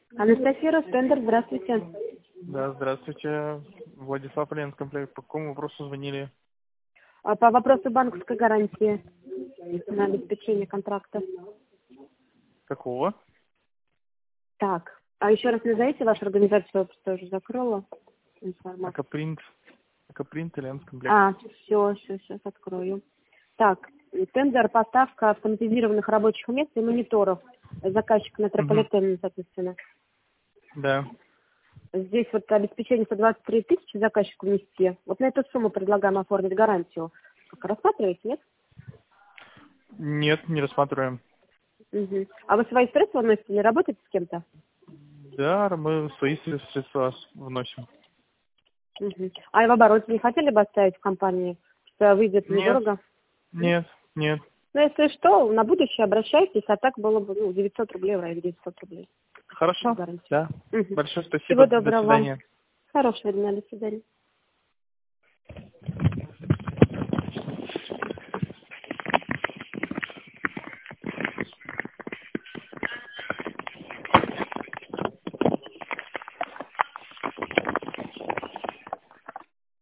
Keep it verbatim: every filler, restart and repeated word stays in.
Анастасия Ростендер, здравствуйте. Да, здравствуйте. Владислав Ленкомплект. По какому вопросу звонили? А По вопросу банковской гарантии на обеспечение контракта. Какого? Так, а еще раз назовите вашу организацию, я просто уже закрыла информацию. Акапринт. Акапринт и Ленкомплект. А, все, все, сейчас открою. Так, тендер, поставка автоматизированных рабочих мест и мониторов. Заказчик метрополитен, соответственно. Да. Здесь вот обеспечение сто двадцать три тысячи заказчику внести. Вот на эту сумму предлагаем оформить гарантию. Как, рассматриваете, нет? Нет, не рассматриваем. Угу. А вы свои средства вносите или работаете с кем-то? Да, мы свои средства вносим. Угу. А и в обороте не хотели бы оставить в компании? Что выйдет Нет, недорого? нет, нет. Ну, если что, на будущее обращайтесь, а так было бы ну, девятьсот рублей в районе девятьсот рублей. Хорошо? Гарантия. Да. Угу. Большое спасибо. Всего До доброго вам. свидания. Хорошего дня, до свидания.